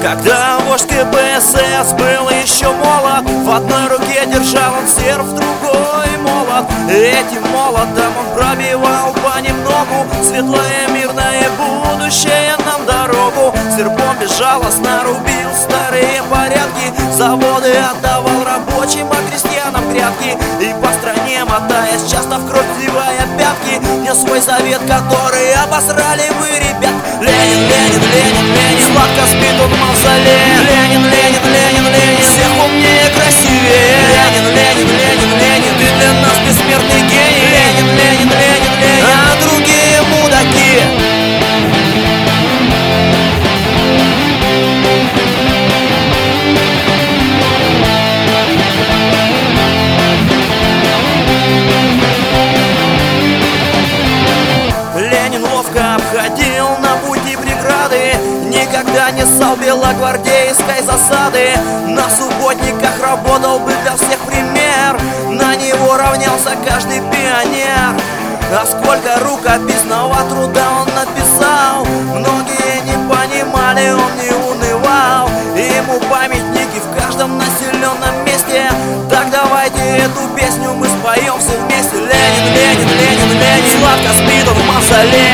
Когда вождь КПСС был еще молод, в одной руке держал он серп, в другой молот. Этим молотом он пробивал понемногу светлое мирное будущее нам дорогу. Серпом безжалостно рубил старые порядки, заводы отдавал рабочим, а крестьянам грядки. И по стране мотаясь, часто в кровь вливая пятки, нес свой завет, который обосрали вы, ребят. Ленин, Ленин, Ленин, Ленин, сладко спит он в мавзолее. Ленин, Ленин, Ленин, Ленин, всех умнее, красивее. Ленин, Ленин, Ленин, Ленин, ты для нас бессмертный гений. Ленин, Ленин, Ленин, Ленин, а другие мудаки. Обходил на пути преграды, никогда не ссал белогвардейской засады. На субботниках работал бы для всех пример, на него равнялся каждый пионер. А сколько рукописного труда он написал, многие не понимали, он не унывал. Ему памятники в каждом населенном месте. Так давайте эту песню мы споем все вместе. Ленин, Ленин, Ленин, Ленин, сладко спит он в мавзолее.